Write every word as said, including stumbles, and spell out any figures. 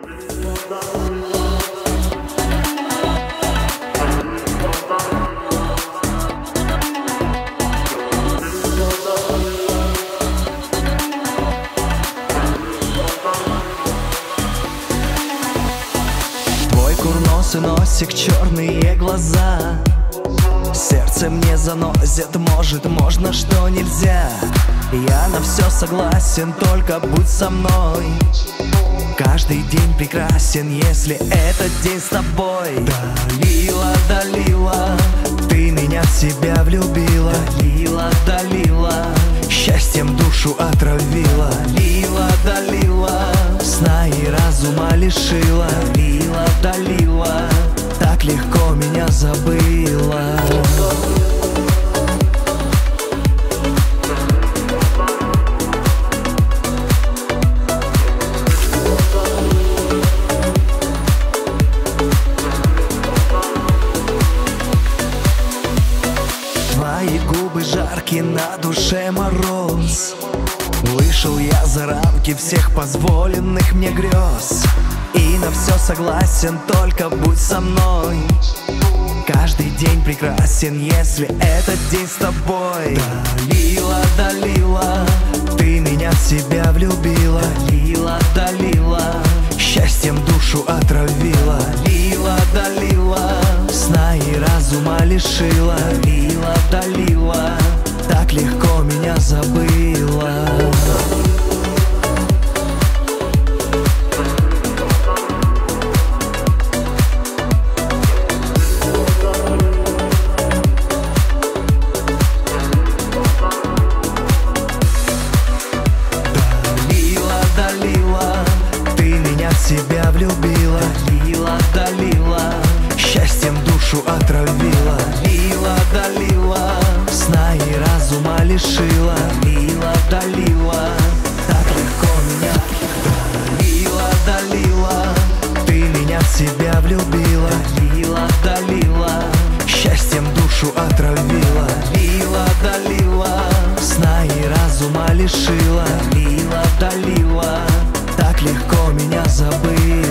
Твой курносый носик, черные глаза, сердце мне заносит, может, можно, что нельзя. Я на все согласен, только будь со мной. Каждый день прекрасен, если этот день с тобой. Далила, Далила, ты меня в себя влюбила. Далила, Далила, счастьем душу отравила. Далила, Далила, сна и разума лишила. Далила, Далила, так легко меня забыла. Твои губы жаркие, на душе мороз. Вышел я за рамки всех позволенных мне грез. И на все согласен, только будь со мной. Каждый день прекрасен, если этот день с тобой. Далила, Далила, ты меня в себя влюбила. Далила, Далила, счастьем душу отравила. Далила, Далила, сна и разума лишила. Далила, Далила, так легко меня забыла. Себя влюбила. Далила, Далила, счастьем душу отравила. Далила, Далила, сна и разума лишила. Далила, Далила, так легко меня. Далила, Далила, ты меня в себя влюбила. Далила, Далила, счастьем душу отравила. Далила, Далила, сна и разума лишила. Далила, Далила, так легко меня забыть.